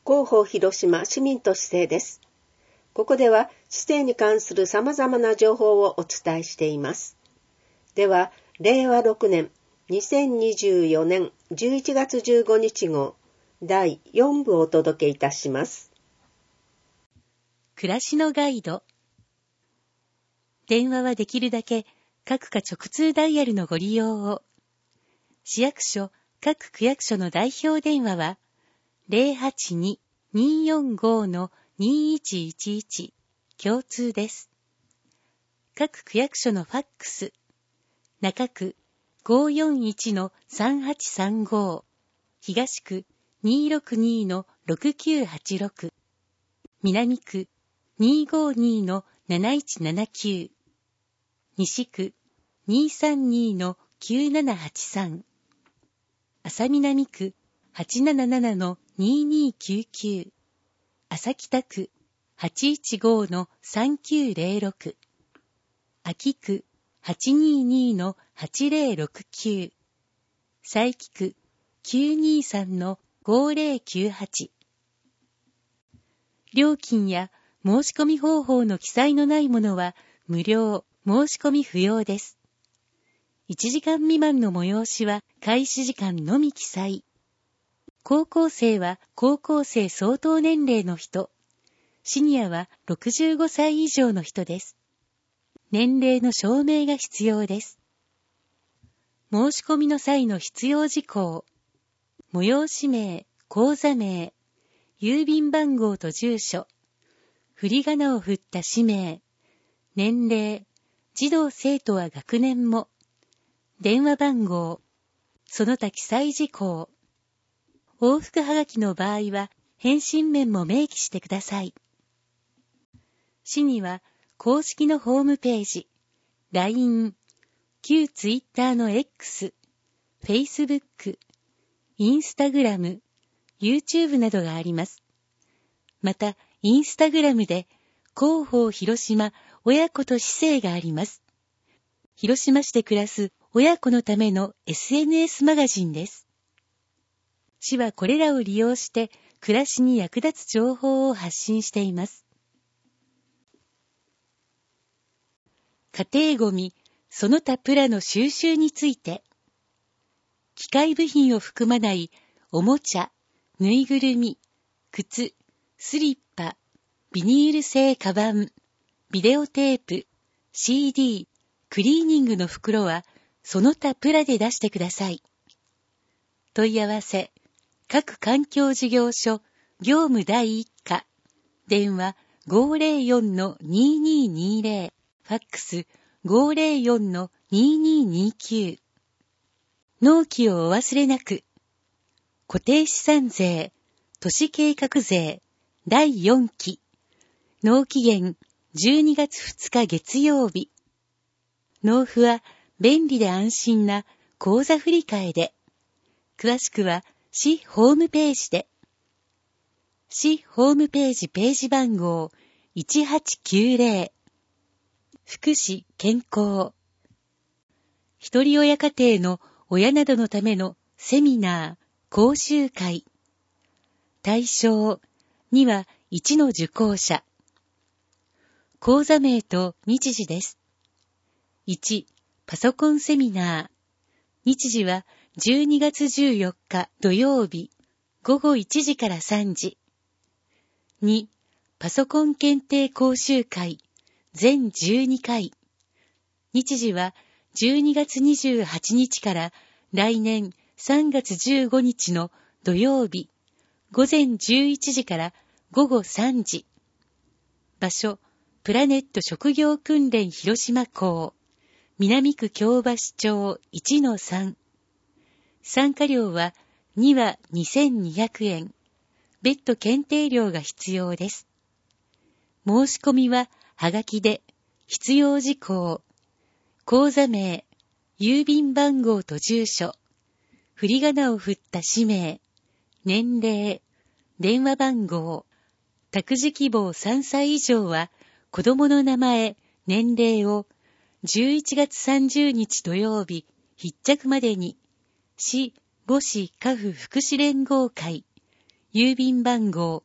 広報広島市民都市政です。ここでは市政に関する様々な情報をお伝えしています。では、令和6年2024年11月15日号第4部をお届けいたします。 暮らしのガイド。電話はできるだけ各課直通ダイヤルのご利用を。市役所、各区役所の代表電話は 082-245-2111 共通です。各区役所のファックス、中区 541-3835、東区 262-6986、南区 252-7179、西区 232-9783、朝南区 877-2299、朝北区 815-3906、秋区 822-8069、佐伯区 923-5098。料金や申し込み方法の記載のないものは無料、申し込み不要です。1時間未満の催しは開始時間のみ記載。高校生は高校生相当年齢の人、シニアは65歳以上の人です。年齢の証明が必要です。申し込みの際の必要事項、催し名、口座名、郵便番号と住所、振り仮名を振った氏名、年齢、児童生徒は学年も、電話番号、その他記載事項。往復はがきの場合は返信面も明記してください。市には公式のホームページ、LINE、旧 Twitter の X、Facebook、Instagram、YouTube などがあります。また、Instagram で広報広島親子と市政があります。広島市で暮らす親子のための SNS マガジンです。市はこれらを利用して暮らしに役立つ情報を発信しています。家庭ごみ、その他プラの収集について、機械部品を含まないおもちゃ、ぬいぐるみ、靴、スリッパ、ビニール製カバン、ビデオテープ、CD、クリーニングの袋はその他プラで出してください。問い合わせ、各環境事業所、業務第一課、電話 504-2220、ファックス 504-2229。納期をお忘れなく。固定資産税、都市計画税、第4期。納期限12月2日月曜日。納付は便利で安心な口座振替で。詳しくは市ホームページで。市ホームページページ番号1890。福祉健康。一人親家庭の親などのためのセミナー、講習会。対象2は1の受講者。講座名と日時です。1、パソコンセミナー。日時は12月14日土曜日午後1時から3時。2、パソコン検定講習会全12回。日時は12月28日から来年3月15日の土曜日午前11時から午後3時。場所、プラネット職業訓練広島校、南区京橋町 1-3。参加料は2は2200円。別途検定料が必要です。申し込みははがきで、必要事項、口座名、郵便番号と住所、振り仮名を振った氏名、年齢、電話番号、託児希望3歳以上は子供の名前、年齢を11月30日土曜日必着までに市母子家父福祉連合会郵便番号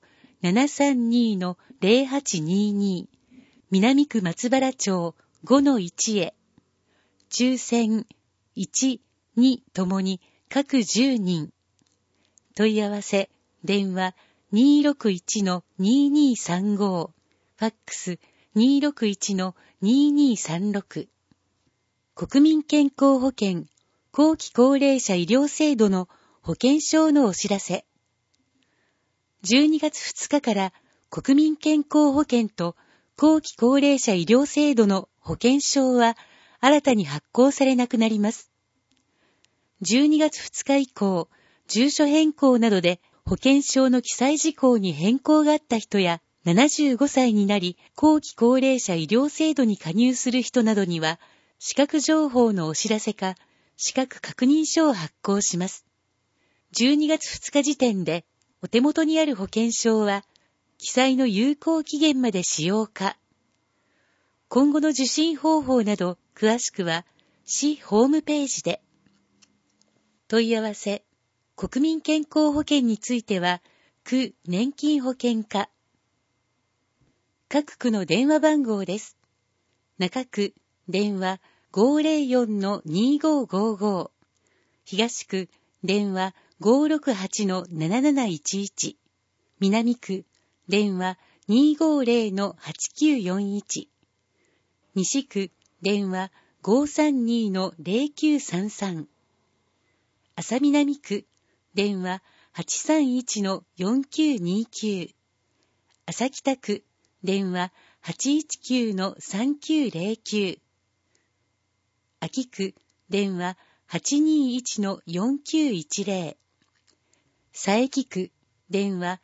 732-0822 南区松原町 5-1 へ、抽選1、2ともに各10人。問い合わせ、電話 261-2235、ファックス 261-2236。国民健康保険後期高齢者医療制度の保険証のお知らせ。12月2日から国民健康保険と後期高齢者医療制度の保険証は新たに発行されなくなります。12月2日以降、住所変更などで保険証の記載事項に変更があった人や、75歳になり後期高齢者医療制度に加入する人などには、資格情報のお知らせか、資格確認書を発行します。12月2日時点で、お手元にある保険証は、記載の有効期限まで使用か。今後の受診方法など、詳しくは、市ホームページで。問い合わせ、国民健康保険については、区年金保険課。各区の電話番号です。中区、電話 504-2555。東区、電話 568-7711。南区、電話 250-8941。西区、電話 532-0933。安佐南区、電話 831-4929。安佐北区、電話 819-3909。安芸区、電話 821-4910。佐伯区、電話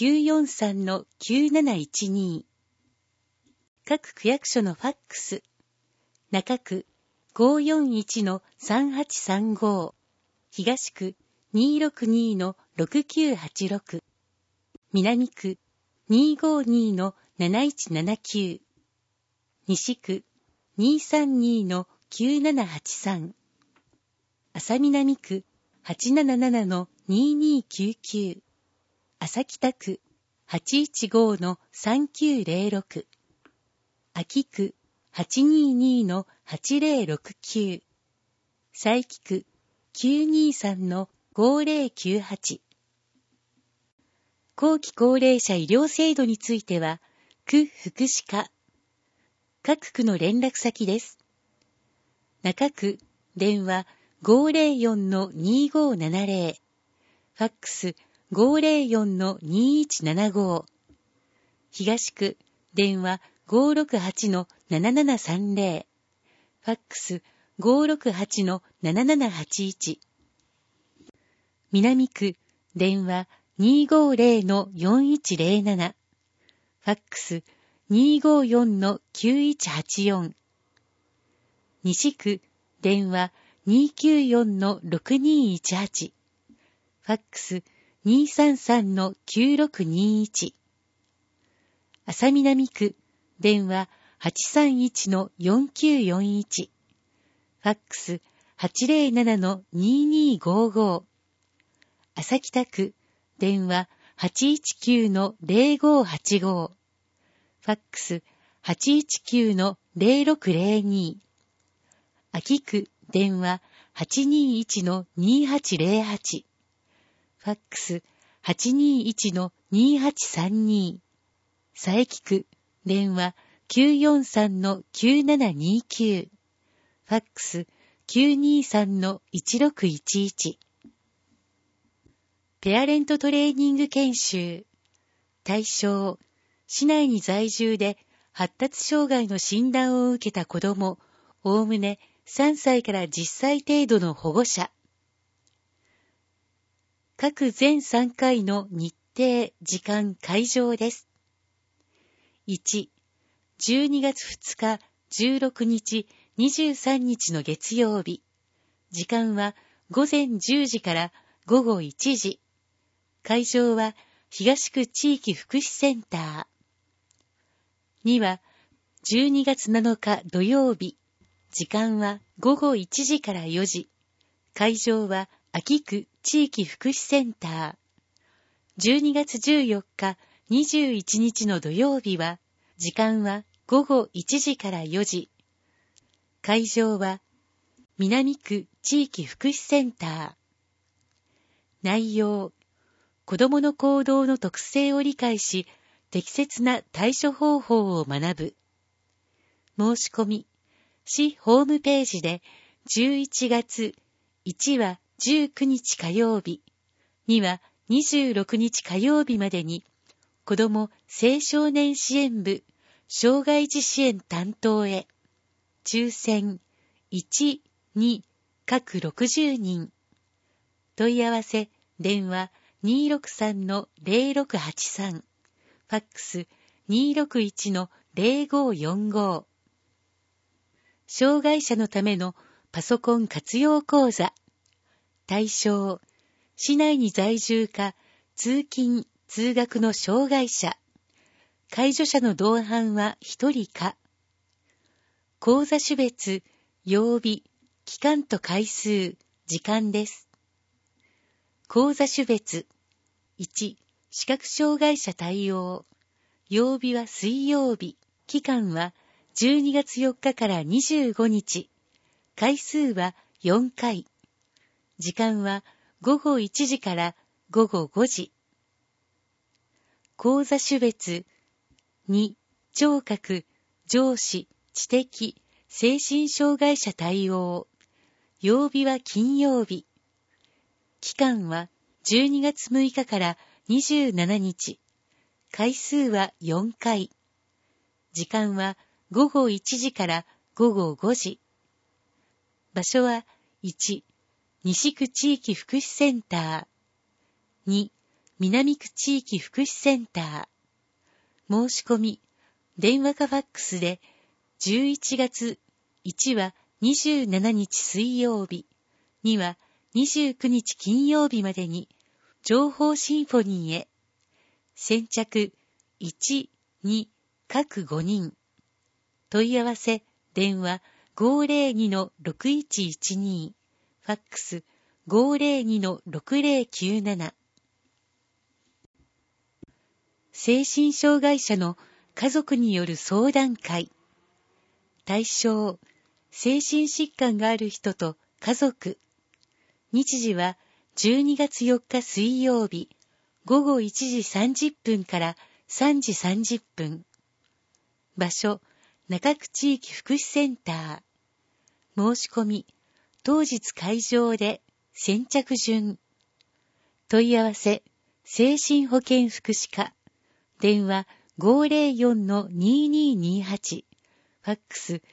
943-9712。各区役所のファックス。中区 541-3835。東区 262-6986。南区 252-7179。西区 232-9783。安佐南区 877-2299。安佐北区 815-3906。安芸区 822-8069。佐伯区 923-5098。後期高齢者医療制度については、区福祉課。各区の連絡先です。中区、電話 504-2570。ファックス 504-2175。東区、電話 568-7730。ファックス 568-7781。南区、電話 250-4107。ファックス 254-9184。西区、電話 294-6218。ファックス 233-9621。安佐南区、電話 831-4941。ファックス 807-2255。安佐北区、電話 819-0585。ファックス 819-0602。安芸区、電話 821-2808。ファックス 821-2832。佐伯区、電話 943-9729。ファックス 923-1611。ペアレントトレーニング研修。対象、市内に在住で発達障害の診断を受けた子ども、おおむね3歳から10歳程度の保護者。各全3回の日程、時間、会場です。1、12月2日、16日、23日の月曜日。時間は午前10時から午後1時。会場は東区地域福祉センター。2は12月7日土曜日。時間は午後1時から4時。会場は安芸区地域福祉センター。 12月14日、21日の土曜日は、時間は午後1時から4時。会場は、南区地域福祉センター。内容、子どもの行動の特性を理解し、適切な対処方法を学ぶ。申し込み、市ホームページで11月1は19日火曜日、2は26日火曜日までに、子ども青少年支援部障害児支援担当へ、抽選1、2各60人。問い合わせ、電話263-0683、ファックス261-0545。障害者のためのパソコン活用講座。対象、市内に在住か通勤・通学の障害者。介助者の同伴は1人か。講座種別、曜日、期間と回数、時間です。講座種別。1、視覚障害者対応。曜日は水曜日。期間は12月4日から25日。回数は4回。時間は午後1時から午後5時。講座種別。2、聴覚、上視、知的、精神障害者対応。曜日は金曜日。期間は12月6日から27日。回数は4回。時間は午後1時から午後5時。場所は1、西区地域福祉センター。2、南区地域福祉センター。申し込み、電話かファックスで11月1は27日水曜日、2は29日金曜日までに、情報シンフォニーへ。先着1、2各5人。問い合わせ、電話502-6112、ファックス502-6097。精神障害者の家族による相談会。対象、精神疾患がある人と家族。日時は12月4日水曜日、午後1時30分から3時30分。場所、中区地域福祉センター。申し込み、当日会場で先着順。問い合わせ、精神保健福祉課。電話504-2228。ファックス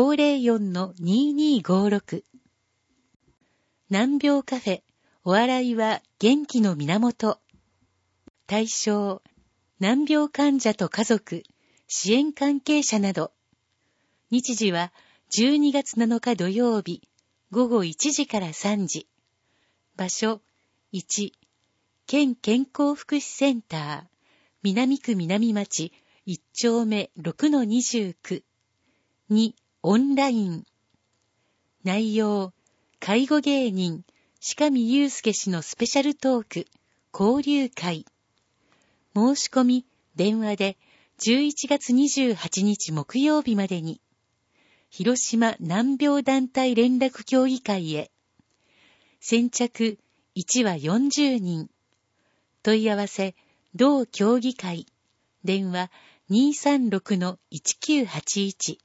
504-2256。難病カフェ、お笑いは元気の源。対象、難病患者と家族、支援関係者など。日時は12月7日土曜日、午後1時から3時。場所、1、県健康福祉センター、南区南町1丁目6-29。2、オンライン。内容、介護芸人、鹿見祐介氏のスペシャルトーク、交流会。申し込み、電話で11月28日木曜日までに、広島難病団体連絡協議会へ。先着1は40人。問い合わせ、同協議会。電話236-1981。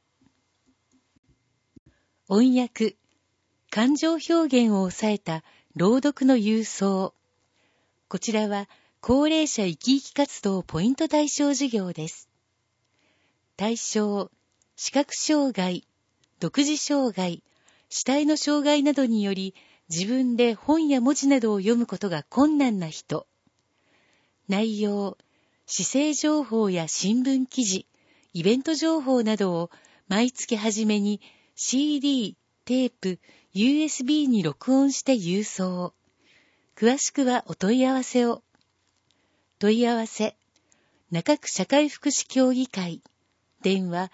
音訳、感情表現を抑えた朗読の郵送。こちらは高齢者生き生き活動ポイント対象事業です。対象、視覚障害、独自障害、肢体の障害などにより自分で本や文字などを読むことが困難な人。内容、市政情報や新聞記事、イベント情報などを毎月初めに CD、テープ、USB に録音して郵送。詳しくはお問い合わせを。問い合わせ、中区社会福祉協議会。電話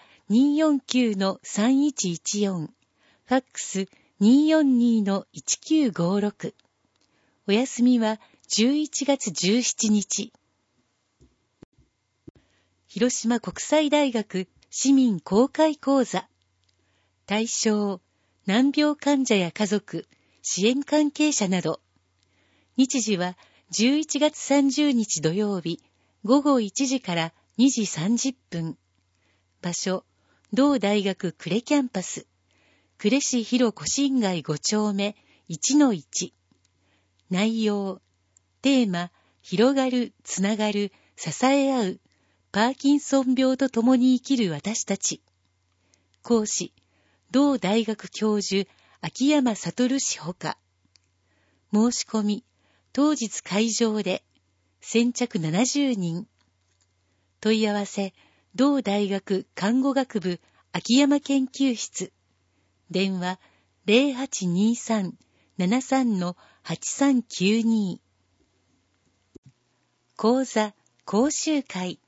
249-3114。ファックス242-1956。お休みは 11月17日。広島国際大学市民公開講座。対象、難病患者や家族、支援関係者など。日時は11月30日土曜日、午後1時から2時30分。場所、同大学呉キャンパス。呉市広古新街5丁目 1-1。内容、テーマ、広がる、つながる、支え合う、パーキンソン病と共に生きる私たち。講師、同大学教授、秋山悟氏ほか。申し込み、当日会場で、先着70人。問い合わせ、同大学看護学部秋山研究室。電話、0823-73-8392。講座、講習会。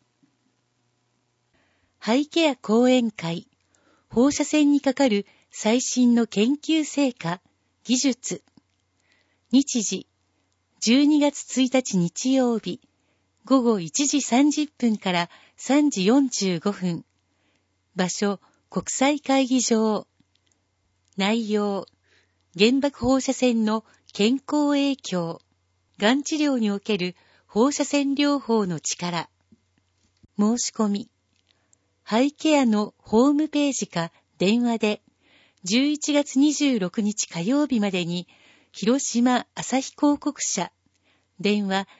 肺ケア講演会。放射線にかかる最新の研究成果、技術。日時、12月1日日曜日、午後1時30分から3時45分。場所、国際会議場。内容、原爆放射線の健康影響、がん治療における放射線療法の力。申し込み、肺ケアのホームページか電話で、11月26日火曜日までに、広島朝日広告社、電話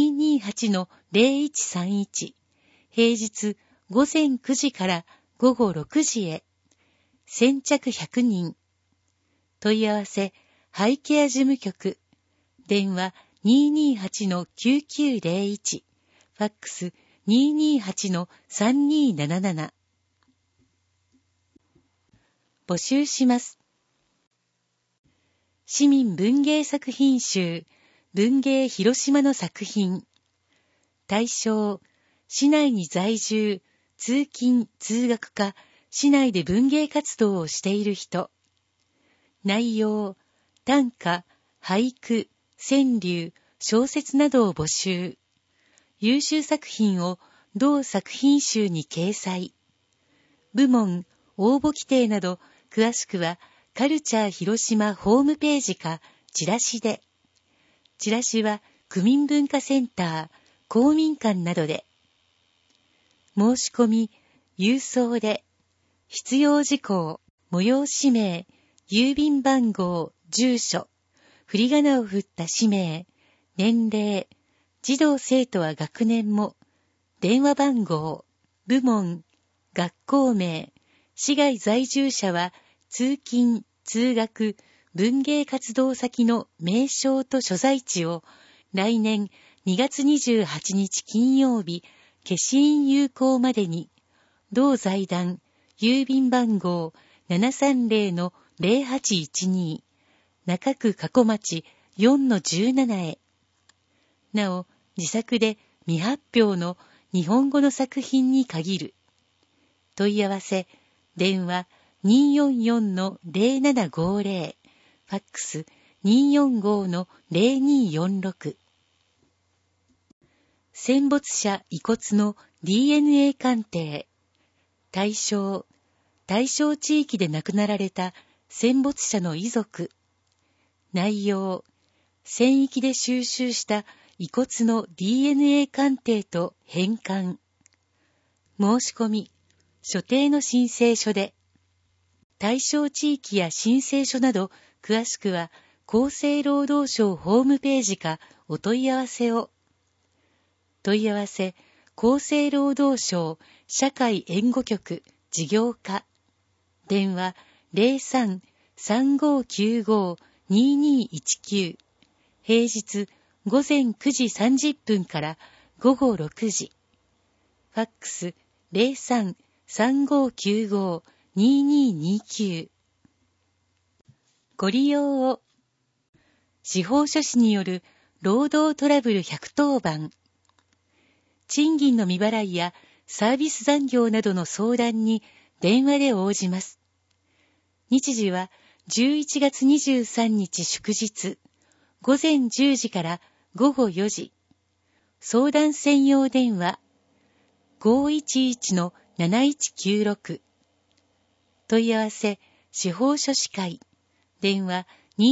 228-0131、平日午前9時から午後6時へ、先着100人。問い合わせ、肺ケア事務局、電話 228-9901、ファックス 228-3277。募集します。市民文芸作品集、文芸広島の作品。対象、市内に在住、通勤・通学か、市内で文芸活動をしている人。内容、短歌、俳句、川柳、小説などを募集。優秀作品を同作品集に掲載。部門、応募規定など、詳しくはカルチャー広島ホームページかチラシで。チラシは区民文化センター、公民館などで。申し込み、郵送で。必要事項、催し名、郵便番号、住所、振り仮名を振った氏名、年齢、児童生徒は学年も、電話番号、部門、学校名、市外在住者は通勤、通学、文芸活動先の名称と所在地を来年2月28日金曜日、消印有効までに、同財団、郵便番号 730-0812、中区加古町 4-17 へ。なお、自作で未発表の日本語の作品に限る。問い合わせ、電話 244-0750、ファックス 245-0246。戦没者遺骨の DNA 鑑定。対象、対象地域で亡くなられた戦没者の遺族。内容、戦域で収集した遺骨の DNA 鑑定と返還。申し込み、所定の申請書で。対象地域や申請書など、詳しくは厚生労働省ホームページかお問い合わせを。問い合わせ、厚生労働省社会援護局事業課。電話 03-3595-2219。平日午前9時30分から午後6時。ファックス 03-3595-2229。ご利用を。司法書士による労働トラブル110番。賃金の未払いやサービス残業などの相談に電話で応じます。日時は11月23日祝日、午前10時から午後4時。相談専用電話 511-7196。問い合わせ司法書士会。電話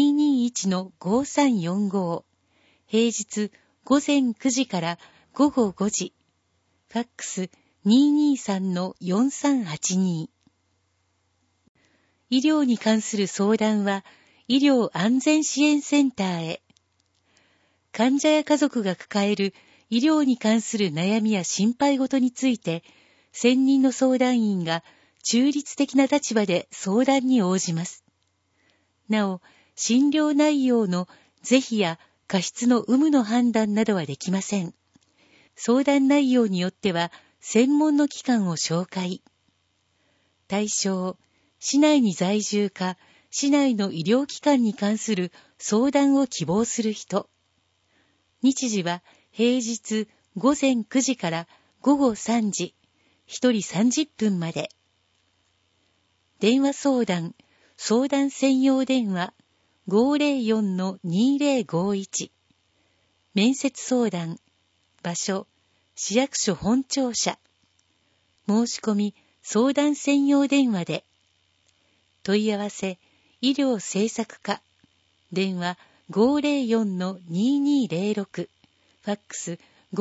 221-5345。平日午前9時から午後5時。ファックス 223-4382。医療に関する相談は医療安全支援センターへ。患者や家族が抱える医療に関する悩みや心配事について、専任の相談員が中立的な立場で相談に応じます。なお、診療内容の是非や過失の有無の判断などはできません。相談内容によっては、専門の機関を紹介。対象、市内に在住か、市内の医療機関に関する相談を希望する人。日時は平日午前9時から午後3時、1人30分まで。電話相談、相談専用電話 504-2051。面接相談、場所、市役所本庁舎。申し込み、相談専用電話で。問い合わせ、医療政策課。電話504-2206。ファックス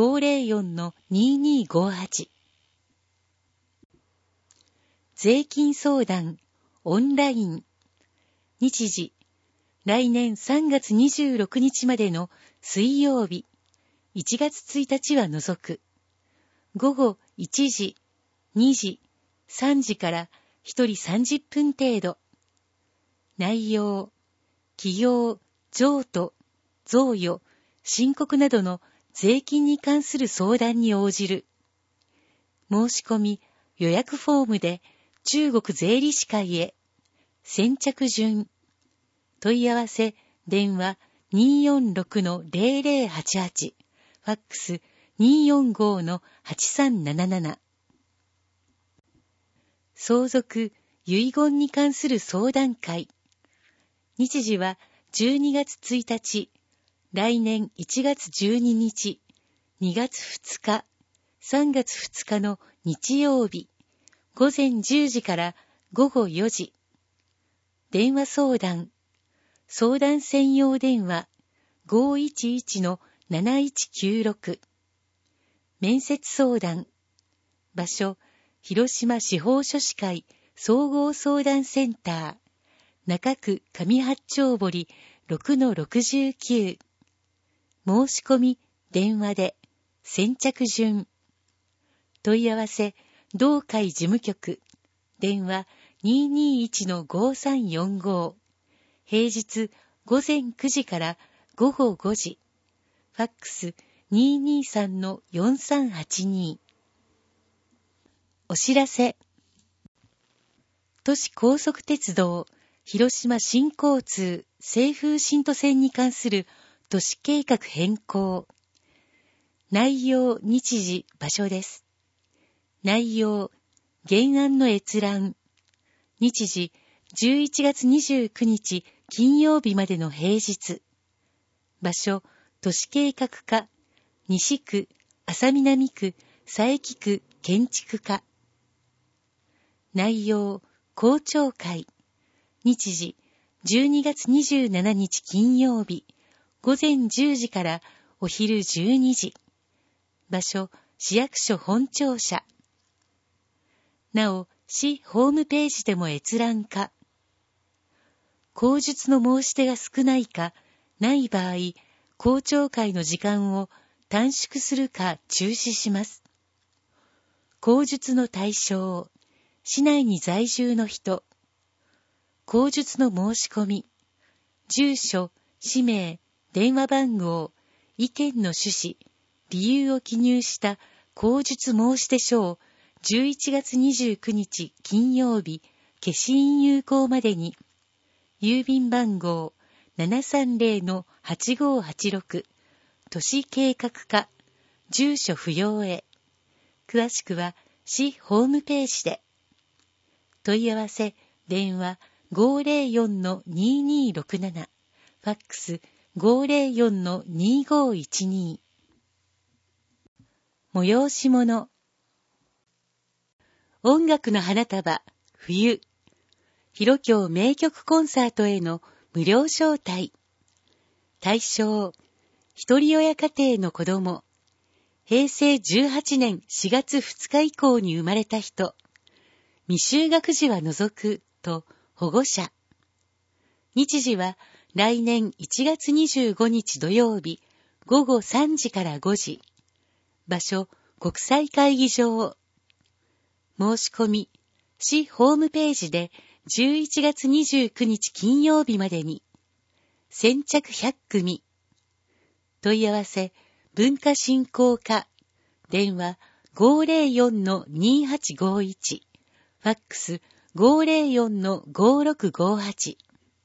504-2258。税金相談、オンライン。日時、来年3月26日までの水曜日、1月1日は除く。午後1時、2時、3時から1人30分程度。内容、企業、譲渡、贈与、申告などの税金に関する相談に応じる。申し込み、予約フォームで中国税理士会へ。先着順。問い合わせ、電話 246-0088。ファックス 245-8377。相続、遺言に関する相談会。日時は12月1日、来年1月12日、2月2日、3月2日の日曜日、午前10時から午後4時。電話相談、相談専用電話 511-7196。面接相談、場所、広島司法書士会総合相談センター、中区上八丁堀 6-69。申し込み、電話で、先着順。問い合わせ、同会事務局、電話 221-5345。平日午前9時から午後5時。ファックス 223-4382。お知らせ。都市高速鉄道広島新交通西風新都線に関する都市計画変更。内容、日時、場所です。内容、原案の閲覧。日時、11月29日金曜日までの平日。場所、都市計画課、西区、安佐南区、佐伯区建築課。内容、公聴会。日時、12月27日金曜日、午前10時からお昼12時。場所、市役所本庁舎。なお、市ホームページでも閲覧可。口述の申し出が少ないか、ない場合、公聴会の時間を短縮するか中止します。口述の対象、市内に在住の人。口述の申し込み、住所、氏名、電話番号、意見の趣旨、理由を記入した口述申し出書を11月29日金曜日消印有効までに、郵便番号 730-8586 都市計画課、住所不要へ。詳しくは市ホームページで。問い合わせ、電話 504-2267、ファックス 504-2512。催し物。音楽の花束、冬。広京名曲コンサートへの無料招待。対象、一人親家庭の子供。平成18年4月2日以降に生まれた人。未就学児は除くと保護者。日時は来年1月25日土曜日午後3時から5時。場所、国際会議場。申し込み、市ホームページで11月29日金曜日までに。先着100組。問い合わせ、文化振興課。電話 504-2851。ファックス 504-5658。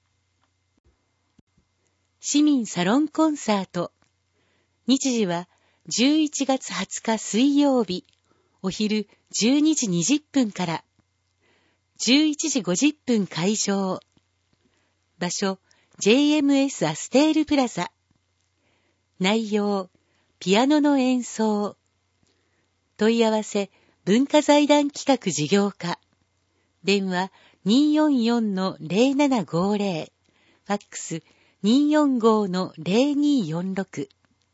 市民サロンコンサート。日時は11月20日水曜日、お昼12時20分から。11時50分会場。場所、JMS アステールプラザ。内容、ピアノの演奏。問い合わせ、文化財団企画事業課。電話 244-0750。ファックス 245-0246。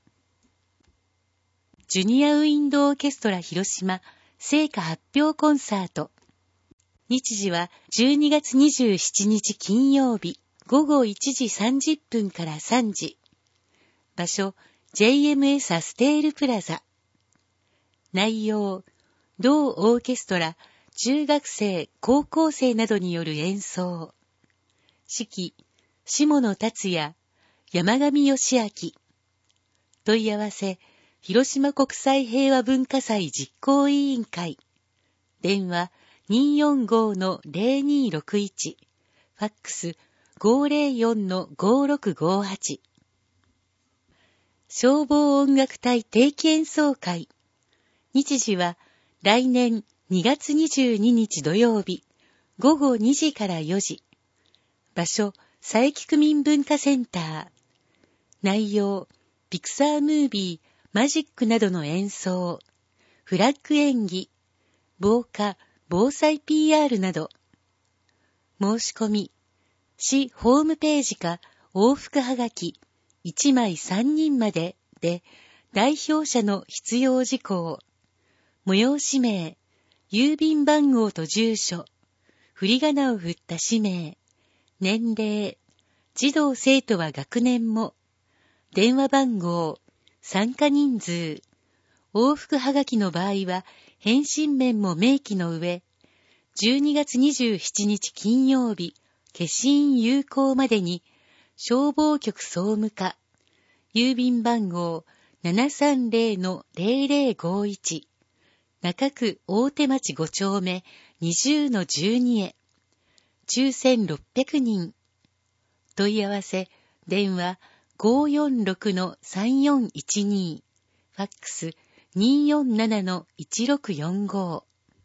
ジュニアウィンドオーケストラ広島聖歌発表コンサート。日時は12月27日金曜日午後1時30分から3時。場所 JMS アステールプラザ。内容、同オーケストラ、中学生、高校生などによる演奏。指揮、下野達也、山上義明。問い合わせ、広島国際平和文化祭実行委員会。電話 245-0261。ファックス 504-5658。消防音楽隊定期演奏会。日時は来年2月22日土曜日午後2時から4時。場所、佐伯区民文化センター。内容、ピクサームービー、マジックなどの演奏、フラッグ演技、防火、防災 PR など。申し込み、市ホームページか往復はがき1枚3人までで代表者の必要事項、催し名、郵便番号と住所、振り仮名を振った氏名、年齢、児童生徒は学年も、電話番号、参加人数、往復はがきの場合は返信面も明記の上、12月27日金曜日、消印有効までに、消防局総務課、郵便番号 730-0051、中区大手町5丁目 20-12 へ、抽選600人。問い合わせ、電話 546-3412、ファックス 247-1645。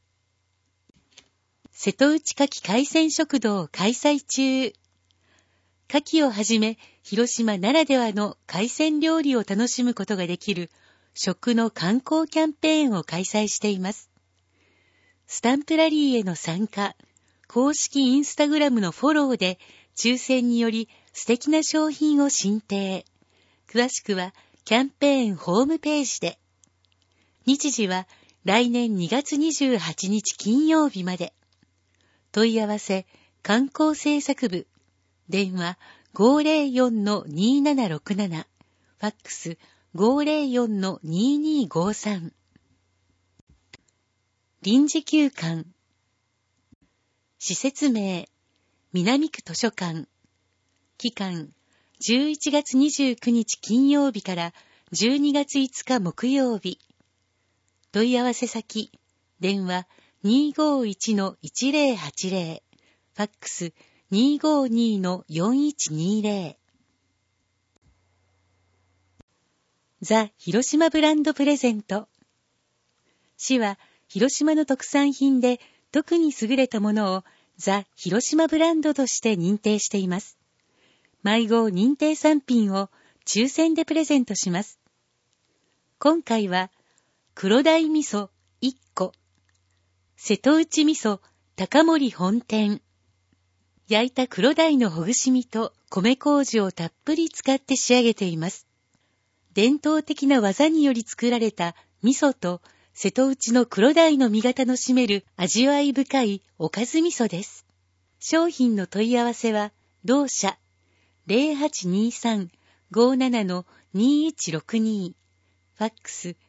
瀬戸内牡蠣海鮮食堂開催中。牡蠣をはじめ、広島ならではの海鮮料理を楽しむことができる食の観光キャンペーンを開催しています。スタンプラリーへの参加、公式インスタグラムのフォローで抽選により素敵な商品を進呈。詳しくはキャンペーンホームページで。日時は来年2月28日金曜日まで。問い合わせ、観光政策部。電話 504-2767。ファックス 504-2253。臨時休館。施設名、南区図書館。期間、11月29日金曜日から12月5日木曜日。問い合わせ先、電話 251-1080。ファックス 252-4120。ザ・広島ブランドプレゼント。市は広島の特産品で特に優れたものをザ・広島ブランドとして認定しています。毎号認定産品を抽選でプレゼントします。今回は、黒鯛味噌1個、瀬戸内味噌高森本店、焼いた黒鯛のほぐし身と米麹をたっぷり使って仕上げています。伝統的な技により作られた味噌と瀬戸内の黒鯛の身が楽しめる味わい深いおかず味噌です。商品の問い合わせは、同社 0823-57-2162、ファックス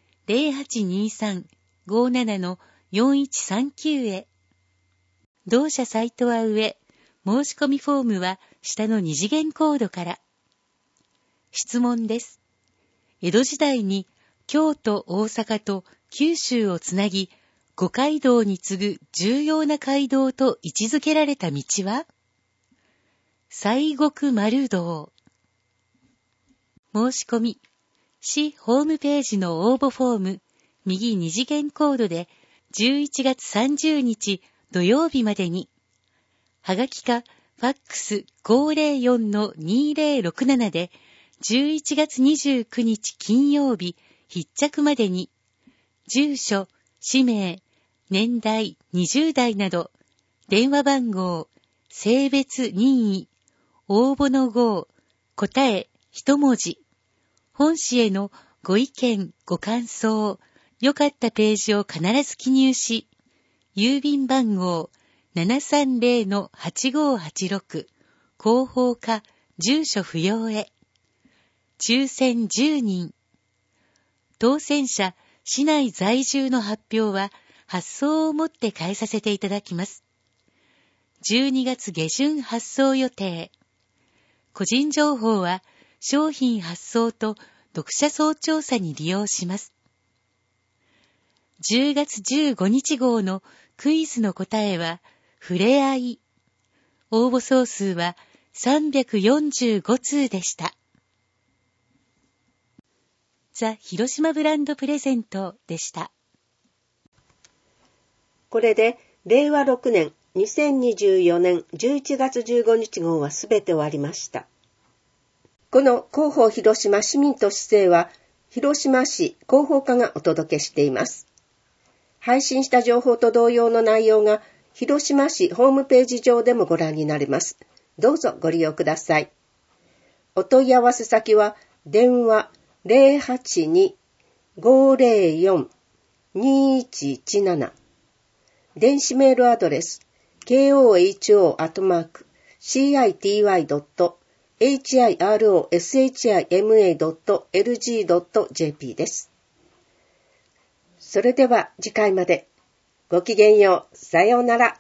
0823-57-4139 へ。同社サイトは上、申し込みフォームは下の二次元コードから。質問です。江戸時代に京都、大阪と九州をつなぎ、五街道に次ぐ重要な街道と位置づけられた道は？西国丸道。申し込み、市ホームページの応募フォーム、右二次元コードで11月30日土曜日までに、はがきかファックス 504-2067 で11月29日金曜日必着までに、住所、氏名、年代、20代など、電話番号、性別任意、応募の号、答え、一文字、本誌へのご意見、ご感想、良かったページを必ず記入し、郵便番号 730-8586、広報課、住所不要へ。抽選10人。当選者、市内在住の発表は発送をもって返させていただきます。12月下旬発送予定。個人情報は商品発送と読者層調査に利用します。10月15日号のクイズの答えは、ふれあい。応募総数は345通でした。ザ・広島ブランドプレゼントでした。 これで令和6年2024年11月15日号はすべて終わりました。この広報広島市民と市政は広島市広報課がお届けしています。配信した情報と同様の内容が広島市ホームページ上でもご覧になれます。どうぞご利用ください。お問い合わせ先は電話 082-504-2117 電子メールアドレス koho@city.hiroshima.lg.jp です。それでは次回まで。ごきげんよう。さようなら。